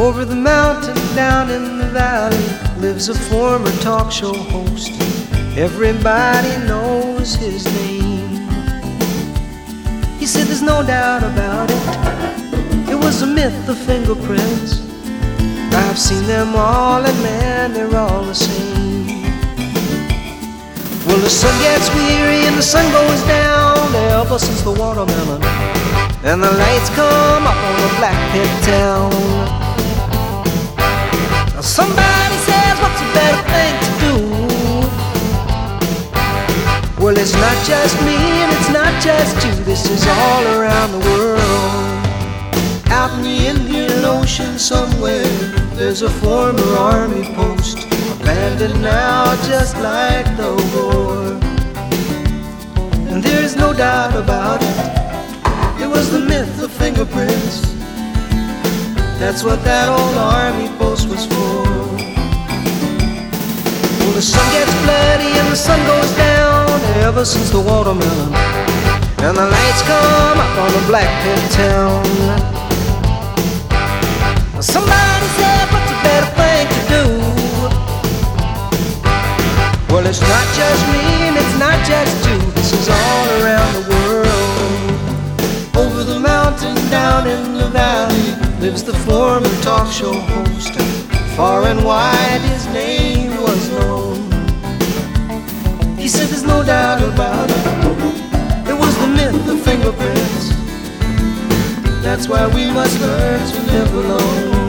Over the mountain, down in the valley, lives a former talk show host. Everybody knows his name. He said there's no doubt about it, it was a myth, the fingerprints. I've seen them all and man, they're all the same. Well, the sun gets weary and the sun goes down ever since the watermelon, and the lights come up on the Black Pit town. Now somebody says, what's a better thing to do? Well, it's not just me and it's not just you, this is all around the world. Out in the Indian Ocean somewhere, there's a former army post, abandoned now just like the war. And there's no doubt about it, it was the myth of fingerprints. That's what that old army post was for. Well, the sun gets bloody and the sun goes down ever since the watermelon, and the lights come up on the Black Pit town. Somebody said, what's a better thing to do? Well, it's not just me and it's not just you, this is all around the world. Over the mountain, down in the valley, lives the former talk show host. Far and wide his name was known. He said there's no doubt about it, it was the myth of fingerprints. That's why we must learn to live alone.